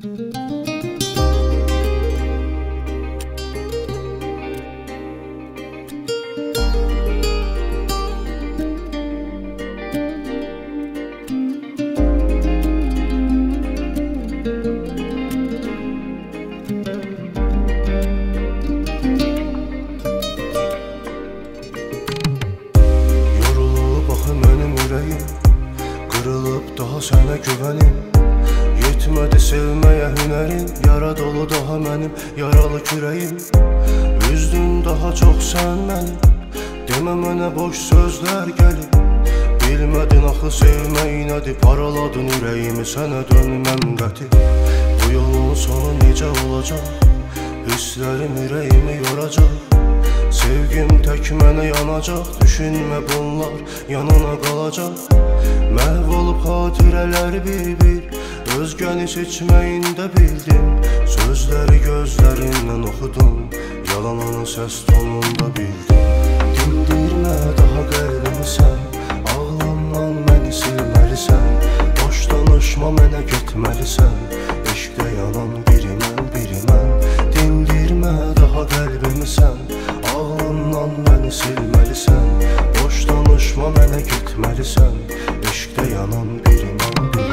Qırılıb daha sənə güvənim, yetmədi sevməyə hünərim, yara dolu daha mənim yaralı kürəyim. Üzdün daha çox sən mənim, demə mənə boş sözlər gəlib. Bilmədin axı sevmək nədir, paraladın ürəyimi, sənə dönməm qəti. Bu yolun sonu necə olacaq, hisslərim ürəyimi yoracaq. Sevgim tək mənə yanacaq, düşünmə bunlar yanına qalacaq. Məhv olub xatirələr bir-bir, özgəni seçməyində bildim. Sözləri gözlərindən oxudum, yalanını səs tonunda bildim. Dindirmə daha qəlbimi sən, ağlamdan məni silməlisən. Boş danışma mənə getməlisən, eşqdə yanan biri mən. Dindirmə daha qəlbimi sən, ağlamdan məni silməlisən. Boş danışma mənə getməlisən, eşqdə yanan biri mən.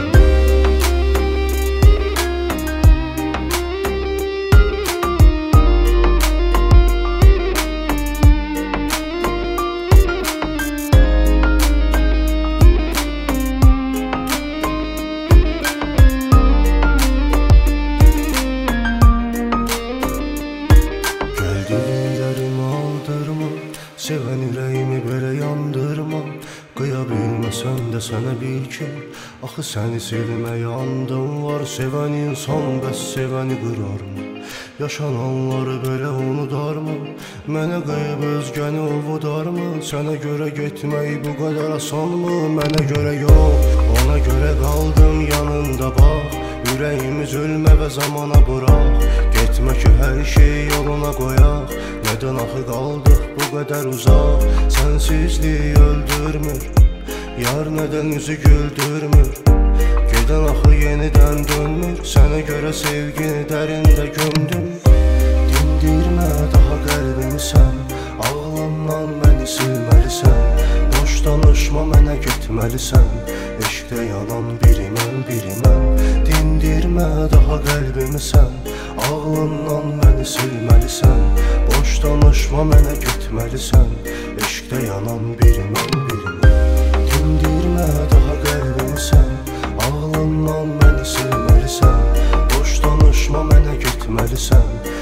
Sevən ürəyimi belə yandırma, qıya bilməsən də sənə bil ki, axı səni silməyə andım var. Sevən insan bəs sevəni qırarmı, yaşananları belə unudarmı? Mənə qıyıb özgəni ovudarmı, sənə görə getmək bu qədər asanmı? Mənə görə yox, ona görə qaldım yanında bax. Ürəyimi zülmə və zamana bıraq, getmə ki hər şey yoluna qoyaq. Nədən axı qaldıq bu qədər uzaq, sənsizlik öldürmür, yar nədən üzü güldürmür. Gedən axı yenidən dönmür, sənə görə sevgini dərində gömdüm. Dindirmə daha qəlbimi sən, ağlamdan məni silməlisən. Boş danışma mənə getməlisən, eşqdə yanan biri mən. Dindirmə daha qəlbimi sən, ağlamdan məni silməlisən. Boş danışma mənə getməlisən, eşqdə yanan biri mən. Dindirmə daha qəlbimi sən, ağlamdan məni silməlisən. Boş danışma mənə getməlisən.